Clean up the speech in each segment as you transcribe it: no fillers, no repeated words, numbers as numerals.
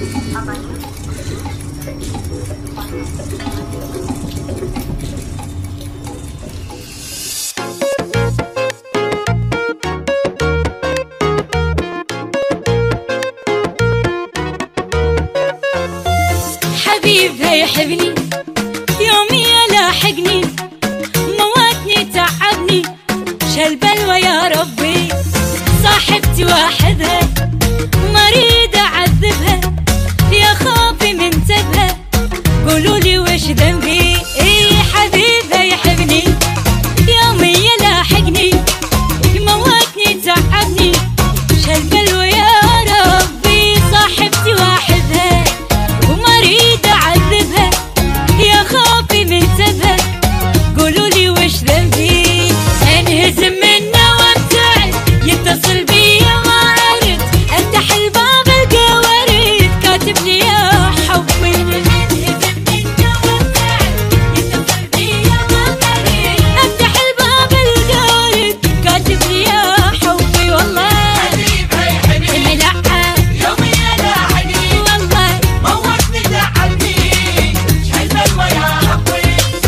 حبيبها يحبني يومي لاحقني مواتني تعبني شال بلوى يا ربي صاحبتي واحدها مريض اعذبها يا خوفي من تبها قولولي وش ذنبي حبيبها يحبني يومي لاحقني مواتني تعبني شال بلوى يا ربي صاحبتي واحدها ومريض اعذبها يا خوفي من تبها قولولي وش ذنبي انهزم منه وابتعد يتصل بيا ما ارد افتح الباب القى ورد كاتب لي يا حبي انهزم منه وابتعد يتصل بيا ما ارد افتح الباب القى ورد كاتب لي يا حبي والله حبيبها يحبني ملعب يومي لاحقني والله موتني تعبني شال بلوى يا ربي.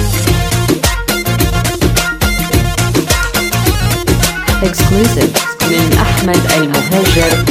Exclusive من أحمد المهاجر.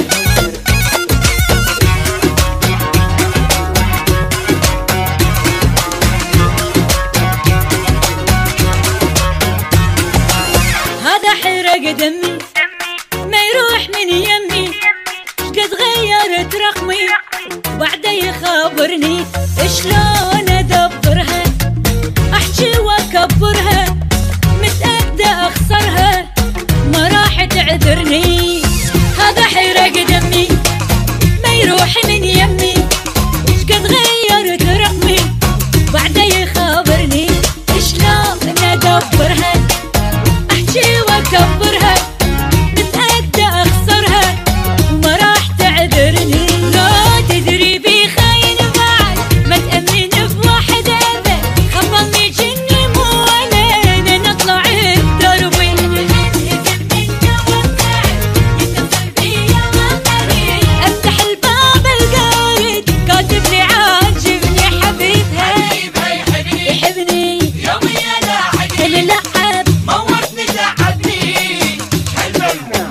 هذا حرق دمي ما يروح من يمي قد غيرت رقمي بعده يخابرني شلون ادبرها احكي واكبرها متأكدة اخسرها ما راح تعذرني. هذا حرق دمي ما يروح من يمي قد غيرت رقمي بعده يخابرني شلون ادبرها احكي واكبرها متأكدة اخسرها وما راح تعذرني. لو تدري بي خاين بعد ما تأمن بواحد ابد خبلني جني مو ولد نطلع الدرب انهزم منه وابتعد يتصل بيا ما اريد افتح الباب القارد كاتب لي عاجبني حبيبها حبيبها يحبني يحبني يومي لاحقني نلعب موتني تعبني شال بلوى.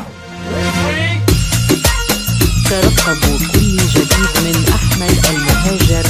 ترقبوا كل جديد من أحمد المهاجر.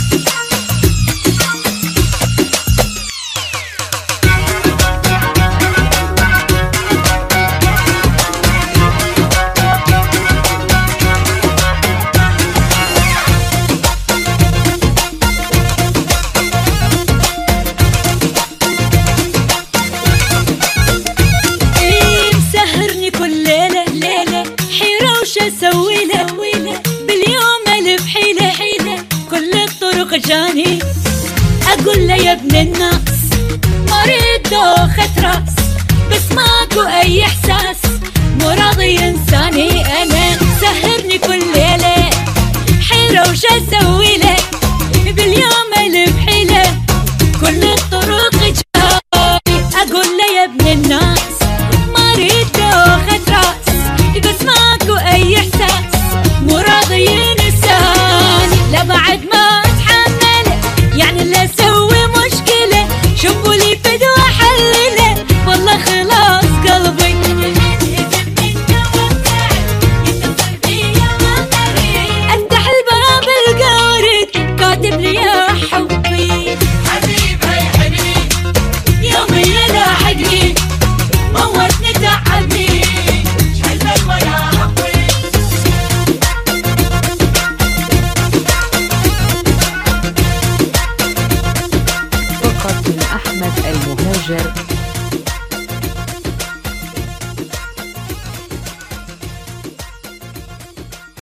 مسهرني كل ليلة حيرة وش اسوي له باليوم الف حيلة كل الطرق جاني اقول له يا ابن الناس مريض دوخة راس بس ماكو اي احساس مو راضي انساني انا. سهرني كل ليلة حيرة وش اسوي